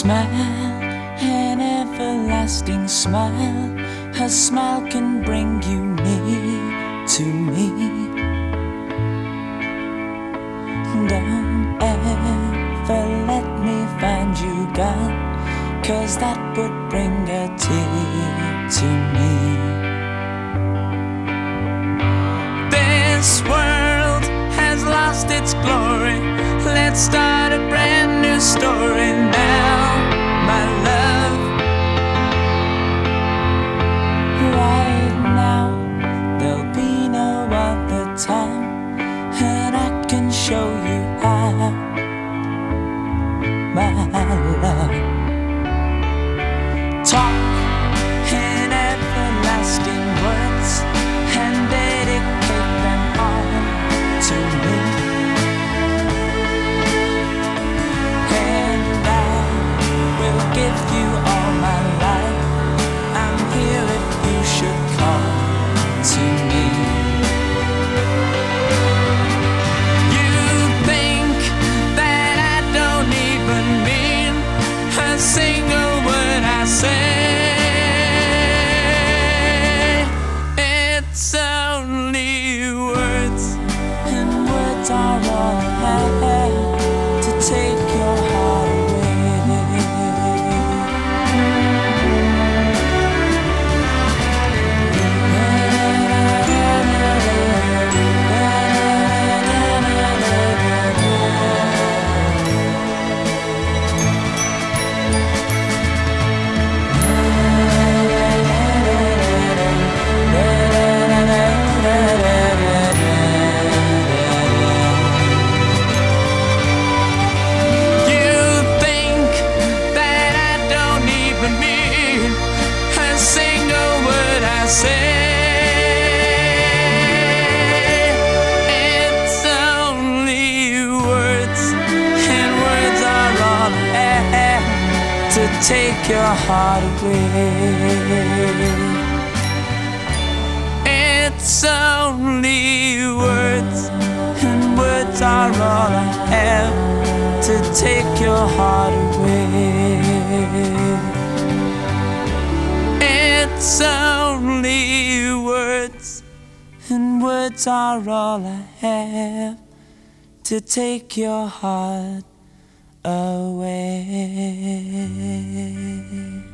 smile, an everlasting smile. Her smile can bring you near to me. Don't ever let me find you gone, 'cause that would bring a tear to me. This world has lost its glory. Let's start a brand new story now, my love. Right now, there'll be no other time, and I can show you how, my love. Talk in everlasting words and dedicate them all to me. And I will give you all my life. I'm here if you should call to me. You think that I don't even mean a single word I say. It's only words, and words are all I have to take your heart away. It's only words, and words are all I have to take your heart away. It's only words, and words are all I have to take your heart away. It's only words, and words are all I have to take your heart away.